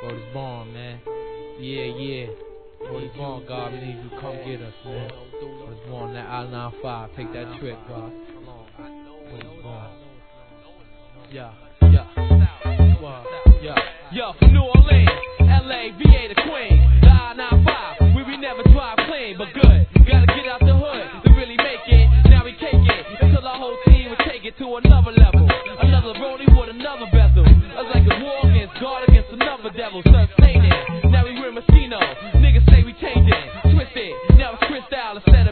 Word is born, man. Yeah. Word is born, God. We need you to come get us, man. Word is born. That I-95. Take that trip, God. Word is born. Yeah. Yo, from New Orleans, LA, VA to Queens, the I-95, we never drive clean, but good. Gotta get out the hood to really make it. Now we take it until our whole team would take it to another level. Another rollie with another bezel. Us like a war against God against another devil. Sustained it. Now we wear Moschino. Niggas say we changed it, twisted. Now it's crystal instead of